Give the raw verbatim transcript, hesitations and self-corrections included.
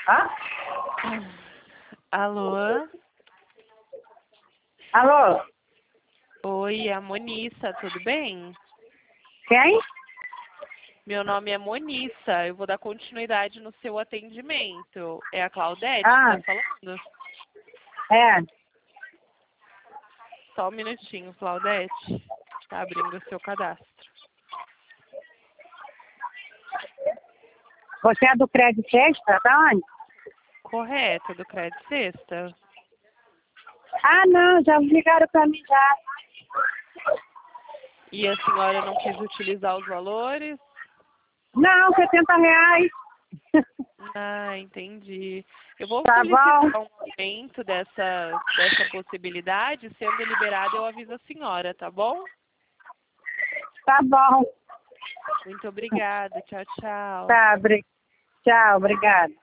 Hã? Alô? Alô? Oi, é a Monissa, tudo bem? Quem? Meu nome é Monissa, eu vou dar continuidade no seu atendimento. É a Claudete Ah, que tá falando? é. Só um minutinho, Claudete. Tá abrindo o seu cadastro. Você é do Crédito Extra, tá onde? Correto, do Crédito Sexta? Ah, não, já ligaram pra mim já. E a senhora não quis utilizar os valores? Não, setenta reais. Ah, entendi. Eu vou Tá solicitar bom, um aumento dessa, dessa possibilidade. Sendo liberado, eu aviso a senhora, tá bom? tá bom. Muito obrigada. Tchau, tchau. Tá, bri... tchau, obrigada.